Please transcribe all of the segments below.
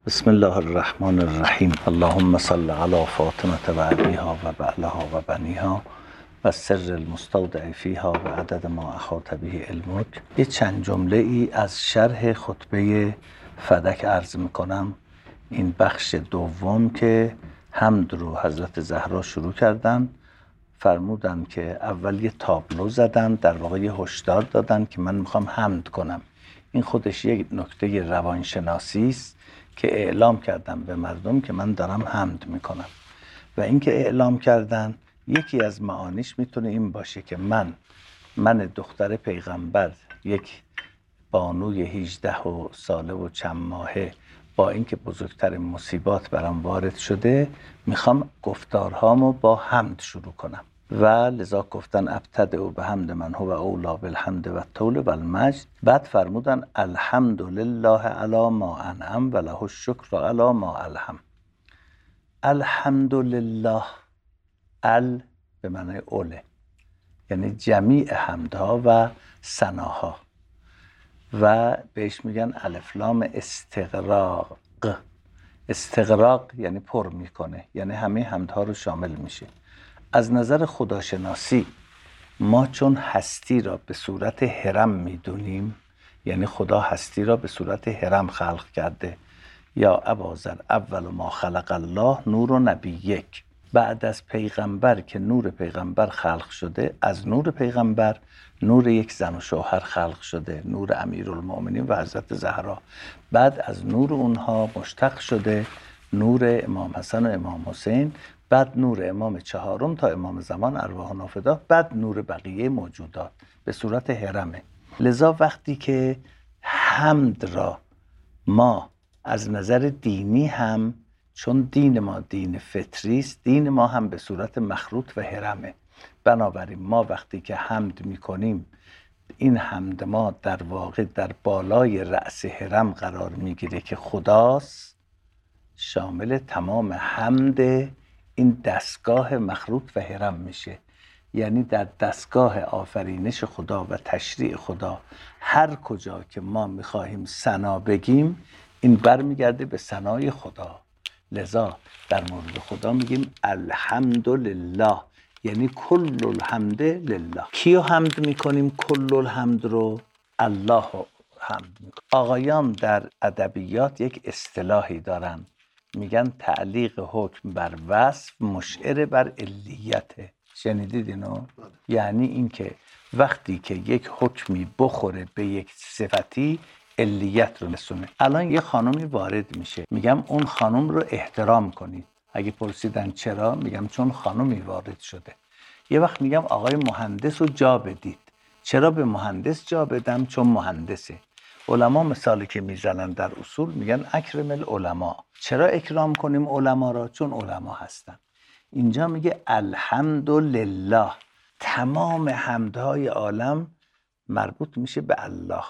بسم الله الرحمن الرحیم. اللهم صل علی فاطمه و ابیها و بعلها و بنیها و سر المستودع فیها و عدد ما احاط به علمک. یه چند جمله ای از شرح خطبه فدک عرض میکنم. این بخش دوم که حمد رو حضرت زهرا شروع کردن، فرمودن که اول یه تابلو زدن، در واقع یه هشدار دادن که من میخوام حمد کنم. این خودش یک نکته روانشناسی است که اعلام کردم به مردم که من دارم حمد میکنم. و اینکه اعلام کردن یکی از معانیش میتونه این باشه که من دختر پیغمبر، یک بانوی 18 ساله و چند ماهه، با اینکه بزرگترین مصیبات برام وارد شده، میخوام گفتارهامو با حمد شروع کنم. و لذا گفتن ابتدئ به حمد من هو اولا بالحمد و الطول و المجد. بعد فرمودن الحمد لله علی ما انعم و له الشکر علی ما الهم. الحمد لله، به معنای اوله، یعنی جمیع حمدها و ثناها، و بهش میگن الف لام استغراق. استغراق یعنی پر میکنه، یعنی همه حمدها رو شامل میشه. از نظر خداشناسی ما چون هستی را به صورت هرم میدونیم، یعنی خدا هستی را به صورت هرم خلق کرده. یا ابازر اول ما خلق الله نور و نبی یک. بعد از پیغمبر که نور پیغمبر خلق شده، از نور پیغمبر نور یک زن و شوهر خلق شده، نور امیرالمؤمنین و حضرت زهرا. بعد از نور اونها مشتق شده نور امام حسن و امام حسین، بعد نور امام چهارم تا امام زمان ارواحنا فدا، بعد نور بقیه موجودات، به صورت هرمه. لذا وقتی که حمد را ما از نظر دینی هم، چون دین ما دین فطری است، دین ما هم به صورت مخروط و هرمه. بنابراین ما وقتی که حمد میکنیم، این حمد ما در واقع در بالای رأس هرم قرار میگیره که خداست، شامل تمام حمد این دستگاه مخروط و هرم میشه. یعنی در دستگاه آفرینش خدا و تشریع خدا، هر کجا که ما میخواهیم ثنا بگیم، این برمیگرده به ثنای خدا. لذا در مورد خدا میگیم الحمدلله، یعنی کل الحمد لله. کیو حمد میکنیم؟ کل الحمد رو الله حمد میکنیم. آقایان در ادبیات یک اصطلاحی دارن، میگن تعلیق حکم بر وصف مشعر بر علیته. شنیدید اینو؟ یعنی اینکه وقتی که یک حکمی بخوره به یک صفتی، علیت رو نسونه. الان یه خانومی وارد میشه، میگم اون خانوم رو احترام کنید. اگه پرسیدن چرا، میگم چون خانومی وارد شده. یه وقت میگم آقای مهندس رو جا بدید. چرا به مهندس جا بدم؟ چون مهندسه. علما مثالی که میزنن در اصول میگن اکرم العلماء. چرا اکرام کنیم علما را؟ چون علما هستن. اینجا میگه الحمدلله، تمام حمدهای عالم مربوط میشه به الله.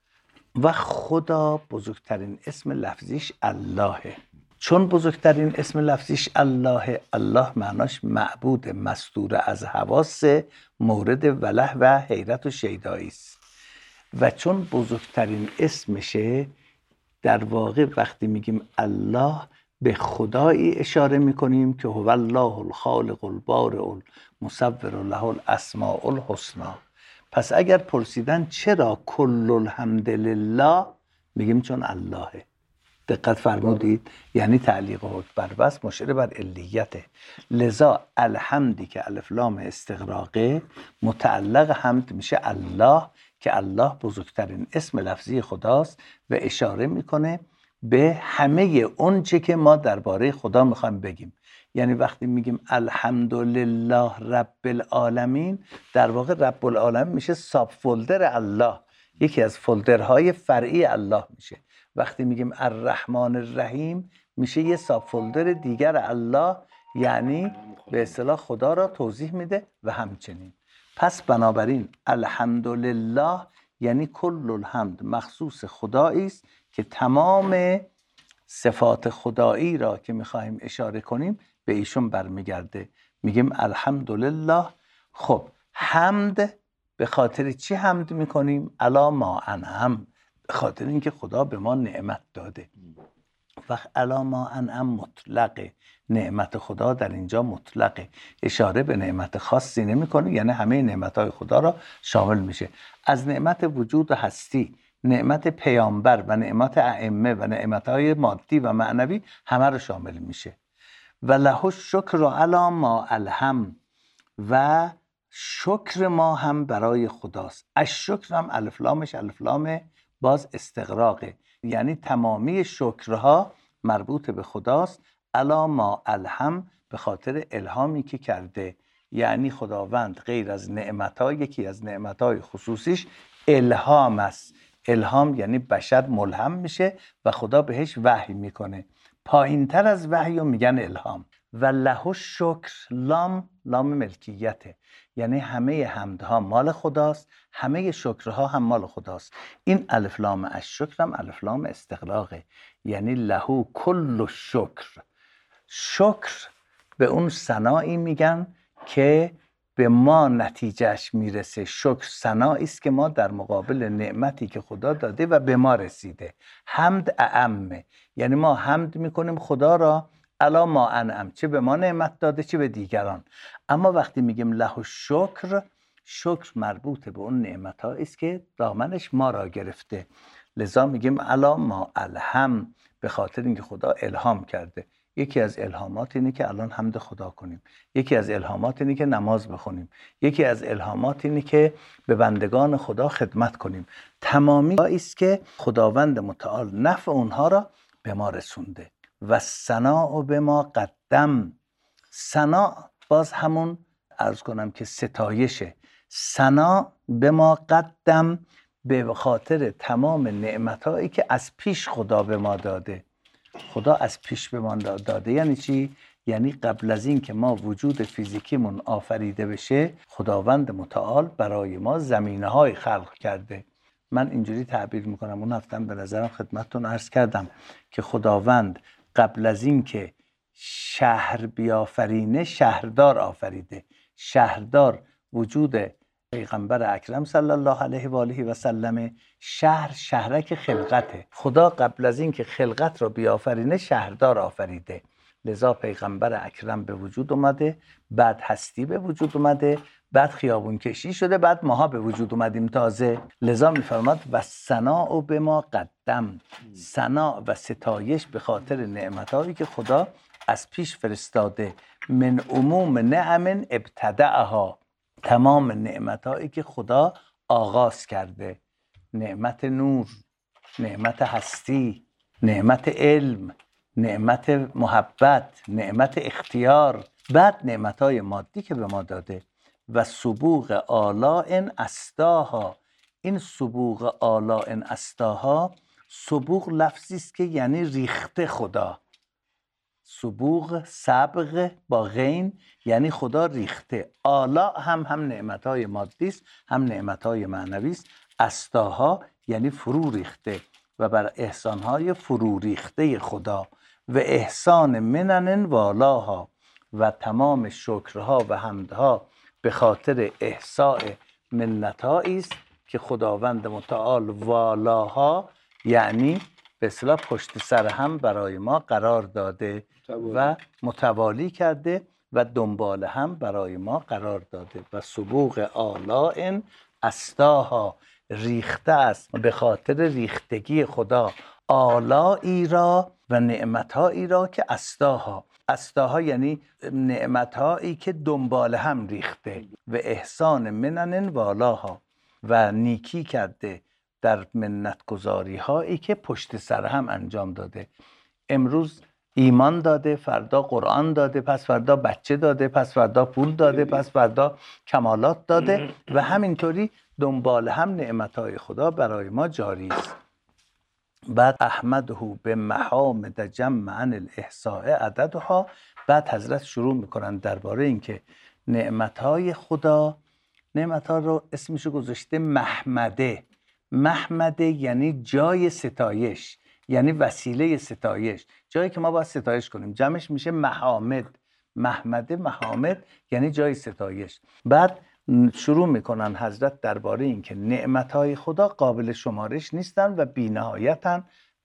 و خدا بزرگترین اسم لفظیش اللهه. چون بزرگترین اسم لفظیش اللهه، الله معناش معبود مستور از حواس، مورد وله و حیرت و شیدایی است. و چون بزرگترین اسمشه، در واقع وقتی میگیم الله، به خدایی اشاره میکنیم که هو الله الخالق البارئ المصور له الاسماء الحسنی. پس اگر پرسیدن چرا کل الحمد لله، میگیم چون اللهه. دقت فرمودید؟ یعنی تعلیق حکم بر وصف مشعر بر علیته. لذا الحمدی که الف لام استغراقه، متعلق حمد میشه الله، که الله بزرگترین اسم لفظی خداست و اشاره میکنه به همه اون چه که ما درباره خدا میخوایم بگیم. یعنی وقتی میگیم الحمدلله رب العالمین، در واقع رب العالمین میشه ساب فولدر الله، یکی از فولدرهای فرعی الله میشه. وقتی میگیم الرحمن الرحیم، میشه یه ساب فولدر دیگر الله، یعنی به اصطلاح خدا را توضیح میده. و همچنین پس بنابراین الحمدلله یعنی کل الحمد مخصوص خدایی است که تمام صفات خدایی را که میخواهیم اشاره کنیم به ایشون برمیگرده. میگیم الحمدلله. خب حمد به خاطر چی حمد میکنیم؟ علی ما انعم، به خاطر اینکه خدا به ما نعمت داده. وقت الا ما انعم مطلقه، نعمت خدا در اینجا مطلقه، اشاره به نعمت خاصی نمیکنه، یعنی همه نعمتهای خدا را شامل میشه. از نعمت وجود و هستی، نعمت پیامبر و نعمت ائمه و نعمتهای مادی و معنوی همه رو شامل میشه. و له الشکر علی ما الهم، و شکر ما هم برای خداست. الشکر هم الف لامش الف لام باز استغراقه، یعنی تمامی شکرها مربوط به خداست. علی ما الهم، به خاطر الهامی که کرده، یعنی خداوند غیر از نعمتها، یکی از نعمتهای خصوصیش الهام است. الهام یعنی بشر ملهم میشه و خدا بهش وحی میکنه. پایین تر از وحی رو میگن الهام. و له الشکر، لام ملکیته، یعنی همه حمدها مال خداست، همه شکرها هم مال خداست. این الف لام الشکر هم الف لام استغراقه، یعنی له کل الشکر. شکر به اون ثنایی میگن که به ما نتیجهش میرسه. شکر ثنایی است که ما در مقابل نعمتی که خدا داده و به ما رسیده. حمد اعمه، یعنی ما حمد میکنیم خدا را علی ما انعم، چه به ما نعمت داده چه به دیگران. اما وقتی میگیم له الشکر، شکر مربوط به اون نعمت ها است که دامنش ما را گرفته، لذا میگیم علی ما الهم، به خاطر اینکه خدا الهام کرده. یکی از الهامات اینه که الان حمد خدا کنیم، یکی از الهامات اینه که نماز بخونیم، یکی از الهامات اینه که به بندگان خدا خدمت کنیم. تمامی است که خداوند متعال نفع اونها را به ما رسونده. و ثنا به ما قدم، ثنا باز همون عرض کنم که ستایشه. ثنا به ما قدم، به خاطر تمام نعمتایی که از پیش خدا به ما داده. خدا از پیش به ما داده یعنی چی؟ یعنی قبل از این که ما وجود فیزیکیمون آفریده بشه، خداوند متعال برای ما زمینه‌های خلق کرده. من اینجوری تعبیر میکنم، اون هفتم به نظرم خدمتتون عرض کردم که خداوند قبل از این که شهر بیافرینه شهردار آفریده. شهردار وجود پیغمبر اکرم صلی الله علیه و آله و سلم. شهرک خلقته. خدا قبل از این که خلقت را بیافرینه شهردار آفریده، لذا پیغمبر اکرم به وجود اومده، بعد هستی به وجود اومده، بعد خیابون کشی شده، بعد ماها به وجود اومدیم تازه. لذا میفرماد و ثنا به ما قدم، ثنا و ستایش به خاطر نعمتایی که خدا از پیش فرستاده. من عموم نعم ابتدعها، تمام نعمتایی که خدا آغاز کرده، نعمت نور، نعمت هستی، نعمت علم، نعمت محبت، نعمت اختیار، بعد نعمتهای مادی که به ما داده. و سبوغ آلاء اسداها، این سبوغ آلاء اسداها، سبوغ لفظی است که یعنی ریخته خدا. سبوغ سبغ با غین یعنی خدا ریخته. آلاء هم نعمتهای مادی است، هم نعمتهای معنوی است. اسداها یعنی فرو ریخته و بر احسانهای فرو ریخته خدا. و احسان منن والاها، و تمام شکرها و حمدها به خاطر احساء منتهایی است که خداوند متعال والاها یعنی به اصطلاح پشت سر هم برای ما قرار داده و متوالی کرده و دنبال هم برای ما قرار داده. و سبوغ آلاء اسداها، ریخته است به خاطر ریختگی خدا آلائی را و نعمتهایی را که اسداها یعنی نعمتهایی که دنبال هم ریخته. و احسان منن والاها، و نیکی کرده در منتگزاری هایی که پشت سر هم انجام داده. امروز ایمان داده، فردا قرآن داده، پس فردا بچه داده، پس فردا پول داده، پس فردا کمالات داده و همینطوری دنبال هم نعمتهای خدا برای ما جاری است. بعد احمده به محامد جمعا الاحصاء عددها، بعد حضرت شروع میکنن درباره اینکه نعمتهای خدا، نعمتها رو اسمشو گذاشته محمده. محمده یعنی جای ستایش، یعنی وسیله ستایش، جایی که ما باید ستایش کنیم. جمعش میشه محامد. محمده، محامد یعنی جای ستایش. بعد شروع میکنن حضرت درباره این که نعمتهای خدا قابل شمارش نیستن و بی‌نهایتن،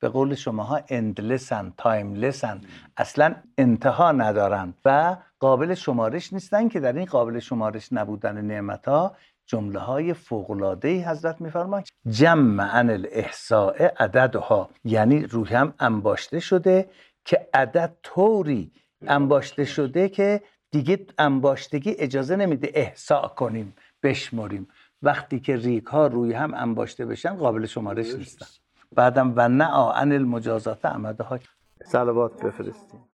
به قول شماها اندلسن، تایملسن، اصلا انتها ندارن و قابل شمارش نیستن که در این قابل شمارش نبودن نعمتها جمله های فوق‌العاده‌ای حضرت می‌فرمایند جمع عن الاحصاء عددها، یعنی روی هم انباشته شده که عدد طوری انباشته شده که دیگه انباشتگی اجازه نمیده احصاء کنیم، بشمریم. وقتی که ریگ ها روی هم انباشته بشن قابل شمارش نیستن. بعدم و نه عن المجازات عمدها صلوات بفرستیم.